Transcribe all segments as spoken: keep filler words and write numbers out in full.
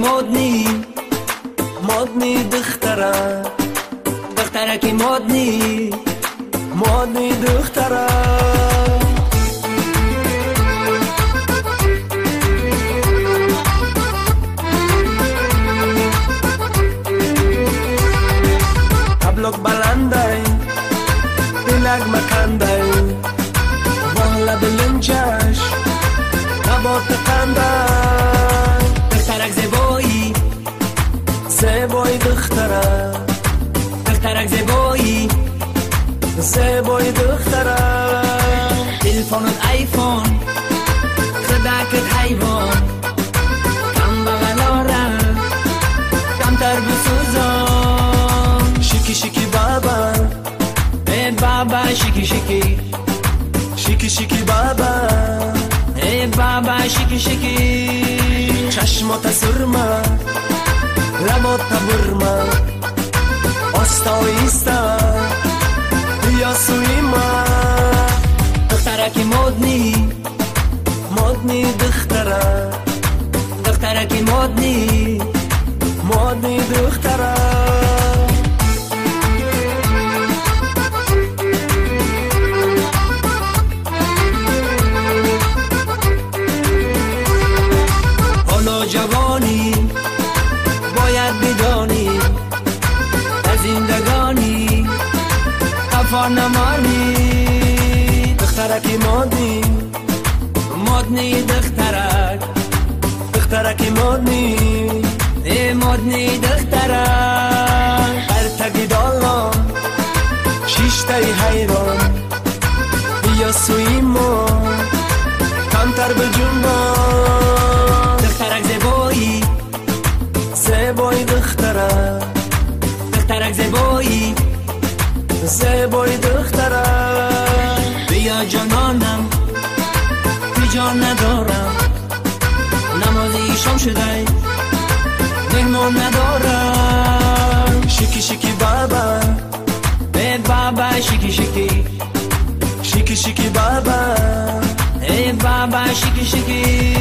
modni modni دختره دختره که modni modni دختره قبلک بلنده دلک مکنده والا بلنجش نبات قنده دخترک زیبایی زیبایی دختره دخترک زیبایی زیبایی دختره تلفنت آیفون خداکت حیوان کم بغلاره کم تر بسوزان شکی شکی بابا ای بابا شکی شکی شکی شکی بابا ای بابا شکی شکی چشمات سرما لبات برما آستا ایستا بیا سوی ما دخترک مدنی مدنی دختره دخترک مدنی مدنی دختره جوانی باید بدانی در زندگانی خفا نمانی دخترک مادنی مادنی دخترک دخترک مادنی ای مادنی دخترک برتگی دالان شیشتای حیران بیا سوی ما کمتر به جنبان دخترک زیبایی زیبایی دختره دخترک زیبایی زیبایی دختره بیا جانانم بی جان ندارم نمازی شام شده مهمان ندارم شکی شکی بابا ای بابا شکی شکی شکی شکی بابا ای بابا شکی شکی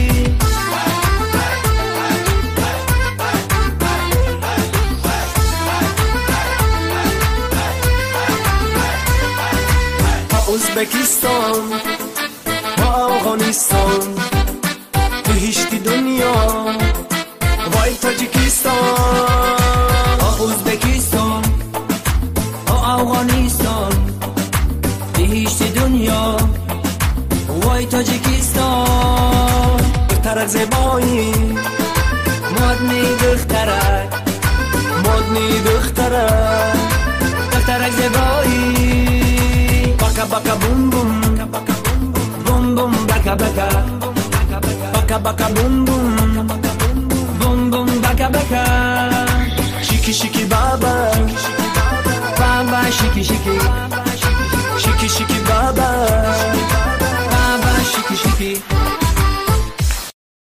ازبکستان و افغانستان بهشتی دنیا وای تاجیکستان ازبکستان و افغانستان بهشتی دنیا وای تاجیکستان دخترک زیبایی مدنی دخترک مدنی دخترک دخترک زیبایی baka baka boom boom boom boom baka baka baka baka boom boom boom boom baka baka shiki shiki baba baba shiki shiki shiki shiki baba baba shiki shiki